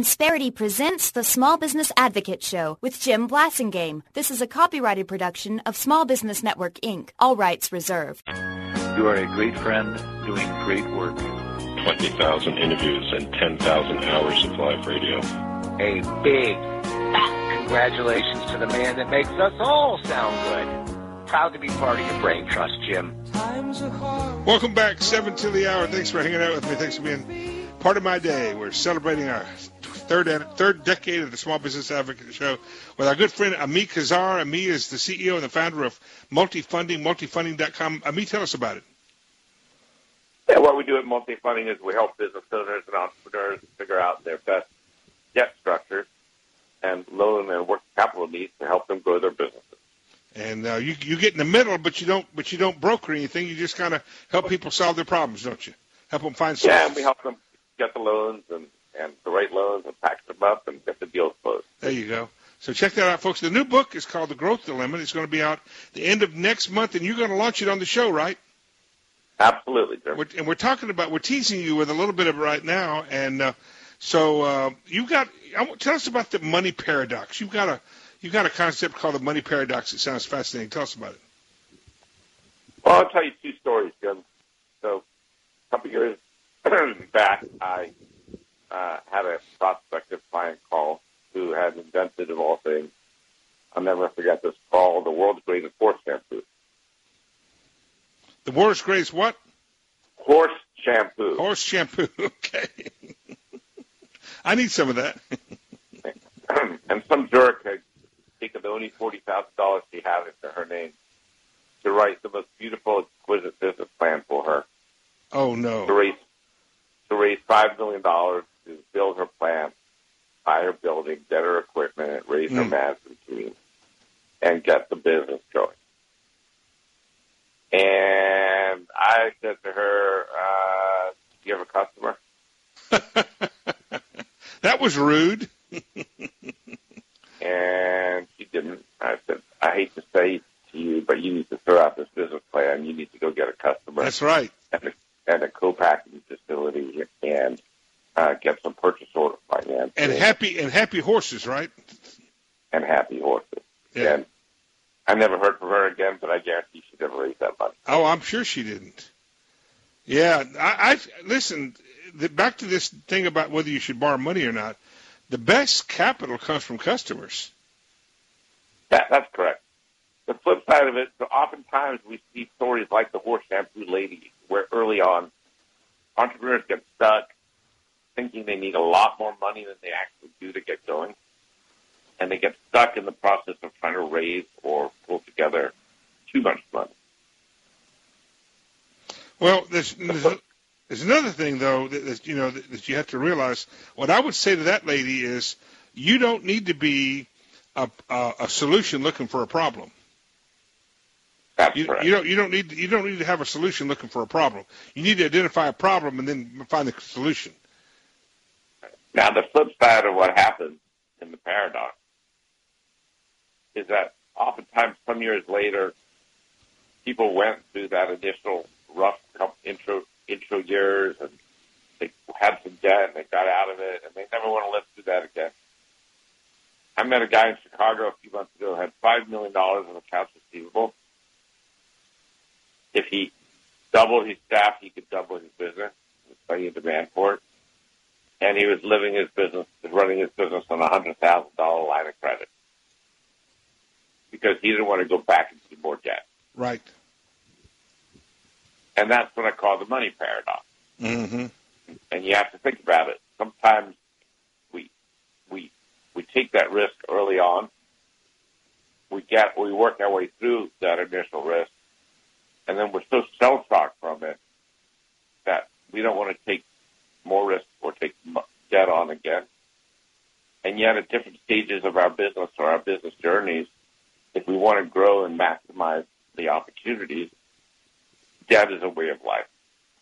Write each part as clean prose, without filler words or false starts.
Insperity presents the Small Business Advocate Show with Jim Blasingame. This is a copyrighted production of Small Business Network, Inc. All rights reserved. You are a great friend doing great work. 20,000 interviews and 10,000 hours of live radio. A big, fat congratulations to the man that makes us all sound good. Proud to be part of your brain trust, Jim. Welcome back, 7 to the hour. Thanks for hanging out with me. Thanks for being part of my day. We're celebrating our third decade of the Small Business Advocate Show with our good friend Ami Kassar. Ami is the CEO and the founder of multifunding.com. Ami, tell us about it. Yeah, what we do at Multifunding is we help business owners and entrepreneurs figure out their best debt structures and loan and working capital needs to help them grow their businesses. And you get in the middle, but you don't broker anything. You just kind of help people solve their problems, don't you? Help them find solutions. Yeah, and we help them get the loans and the right loans and package them up and get the deals closed. There you go. So check that out, folks. The new book is called The Growth Dilemma. It's going to be out the end of next month, and you're going to launch it on the show, right? Absolutely, Jim. We're teasing you with a little bit of it right now, and so tell us about the money paradox. You've got a concept called the money paradox. It sounds fascinating. Tell us about it. Well, I'll tell you two stories, Jim. So a couple years back, I had a prospective client call who had invented, of all things, I'll never forget this, called the world's greatest horse shampoo. The world's greatest what? Horse shampoo. Horse shampoo, okay. I need some of that. And some jerk had taken the only $40,000 she had into her name to write the most beautiful, exquisite business plan for her. Oh, no. To raise $5 million to build her plant, buy her building, get her equipment, raise her management team, and get the business going. And I said to her, do you have a customer? That was rude. And she didn't. I said, I hate to say to you, but you need to throw out this business plan. You need to go get a customer. That's right. And a co-packing facility and get some purchase order finance. And happy horses, right? And happy horses. Yeah. And I never heard from her again, but I guarantee she never raised that money. Oh, I'm sure she didn't. Yeah, I listen, back to this thing about whether you should borrow money or not. The best capital comes from customers. That's correct. The flip side of it, so oftentimes we see stories like the horse shampoo lady, where early on entrepreneurs get stuck thinking they need a lot more money than they actually do to get going. And they get stuck in the process of trying to raise or pull together too much money. Well, there's another thing, though, that you have to realize. What I would say to that lady is you don't need to be a solution looking for a problem. That's correct. You don't need to have a solution looking for a problem. You need to identify a problem and then find the solution. Now, the flip side of what happens in the paradox is that oftentimes some years later, people went through that initial rough intro years and they had some debt and they got out of it and they never want to live through that again. I met a guy in Chicago a few months ago who had $5 million in accounts receivable. If he doubled his staff, he could double his business. There's plenty of demand for it. And he was running his business on a $100,000 line of credit because he didn't want to go back into more debt. Right. And that's what I call the money paradox. Mm-hmm. And you have to think about it. Sometimes we take that risk early on. We work our way through that initial risk, and then we're so shell-shocked from it that we don't want to take more risk or take debt on again. And yet at different stages of our business or our business journeys, if we want to grow and maximize the opportunities, debt is a way of life.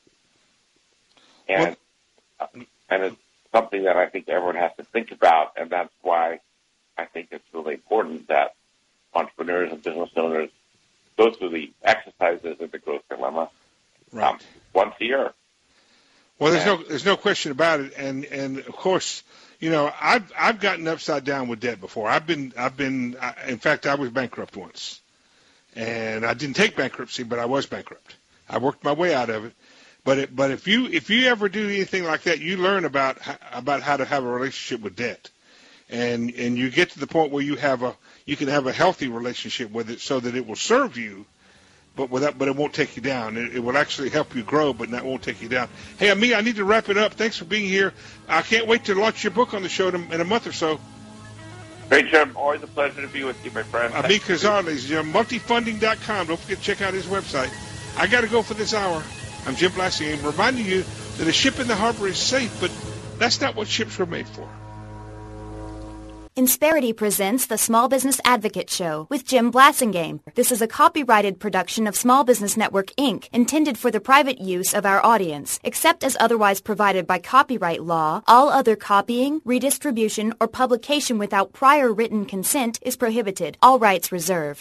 And it's something that I think everyone has to think about, and that's why I think it's really important that entrepreneurs and business owners go through the exercises of the growth dilemma once a year. Well, there's no question about it, and of course, I've gotten upside down with debt before. In fact, I was bankrupt once, and I didn't take bankruptcy, but I was bankrupt. I worked my way out of it. But if you ever do anything like that, you learn about how to have a relationship with debt, and you get to the point where you can have a healthy relationship with it, so that it will serve you, but it won't take you down. It will actually help you grow, but that won't take you down. Hey, Ami, I need to wrap it up. Thanks for being here. I can't wait to launch your book on the show in a month or so. Great, Jim. Always a pleasure to be with you, my friend. Ami Cazares, multifunding.com. Don't forget to check out his website. I got to go for this hour. I'm Jim Blasingame, reminding you that a ship in the harbor is safe, but that's not what ships were made for. Insperity presents the Small Business Advocate Show with Jim Blasingame. This is a copyrighted production of Small Business Network, Inc., intended for the private use of our audience. Except as otherwise provided by copyright law, all other copying, redistribution, or publication without prior written consent is prohibited. All rights reserved.